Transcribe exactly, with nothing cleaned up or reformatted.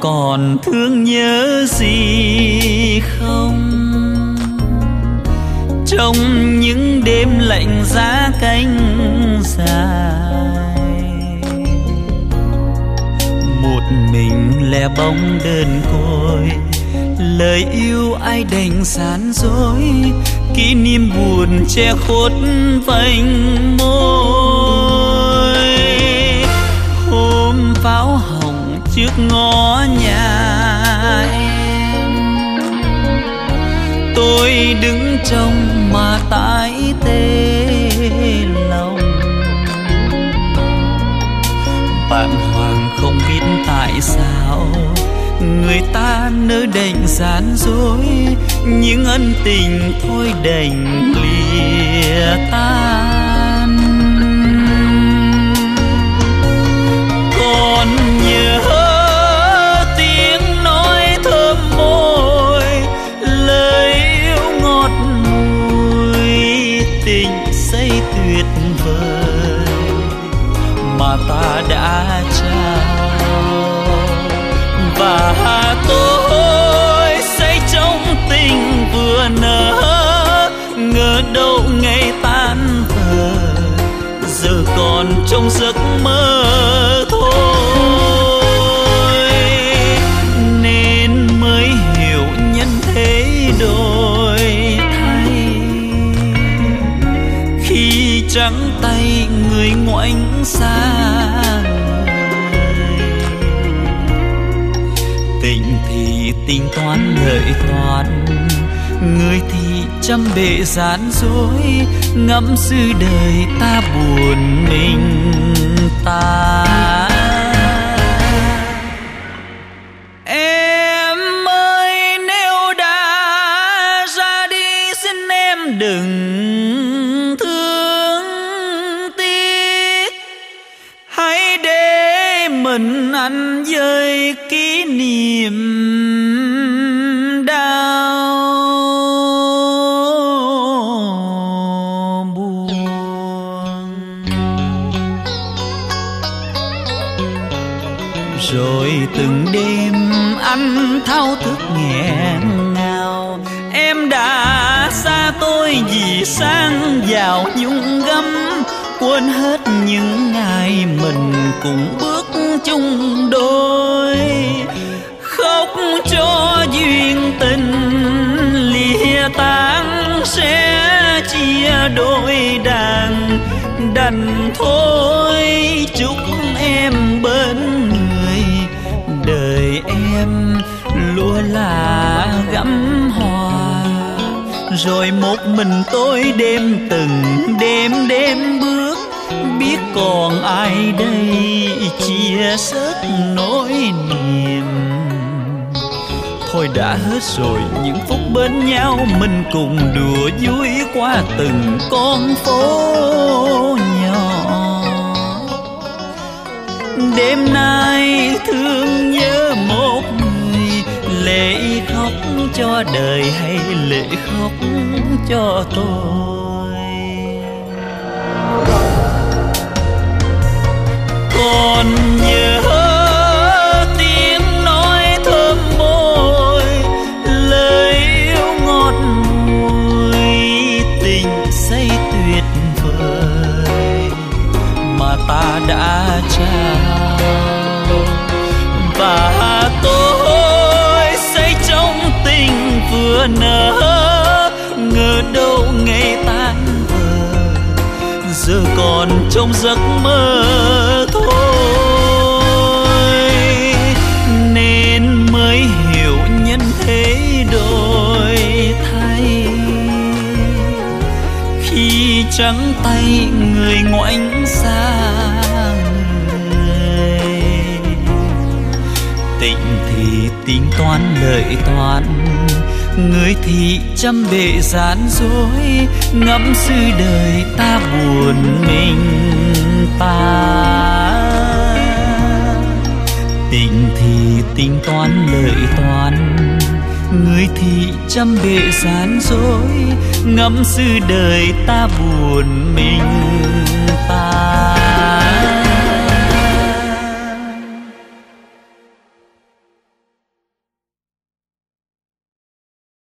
còn thương nhớ gì không? Trong những đêm lạnh giá cánh dài, một mình lẻ bóng đơn côi, lời yêu ai đành sán dối, kỷ niệm buồn che khuất vành môi. Hôm pháo hồng trước ngõ nhà em, tôi đứng trong mà tái tê lòng, bàng hoàng không biết tại sao người ta nỡ đành gian dối, những ân tình thôi đành lìa tan. Còn nhớ tiếng nói thơm môi, lời yêu ngọt mùi, tình say tuyệt vời mà ta đã trao. Và tôi say trong tình vừa nở, ngờ đâu ngày tan vỡ, giờ còn trong giấc mơ thôi. Nên mới hiểu nhân thế đổi thay, khi trắng tay người ngoảnh xa. Tình thì tính toán lợi toán, người thì trăm bề gian dối, ngẫm sự đời ta buồn mình ta. Em ơi nếu đã ra đi xin em đừng thương tiếc, hãy để mình ăn với kỷ niệm đau buồn. Rồi từng đêm anh thao thức nghẹn ngào, em đã xa tôi vì sang vào nhung gấm, quên hết những ngày mình cùng bước chung đôi. Khóc cho duyên tình lìa tan sẽ chia đôi đàn, đành thôi chúc em bên người, đời em lúa là gắm hoa. Rồi một mình tôi đêm từng đêm đêm bước, biết còn ai đây chia sớt nỗi niềm. Thôi đã hết rồi những phút bên nhau, mình cùng đùa vui qua từng con phố nhỏ. Đêm nay thương nhớ một người, lệ khóc cho đời hay lệ khóc cho tôi. Còn nhớ tiếng nói thơm môi, lời yêu ngọt mùi, tình say tuyệt vời mà ta đã trao. Và tôi say trong tình vừa nở, ngờ đâu ngày tan vỡ, giờ còn trong giấc mơ thôi. Nên mới hiểu nhân thế đổi thay, khi trắng tay người ngoảnh xa người. Tình thì tính toán lợi toán, người thì trăm bề gian dối, ngẫm sự đời ta buồn mình ta. Tình thì tính toán lợi toán, người thì trăm bề gian dối, ngẫm sự đời ta buồn mình ta.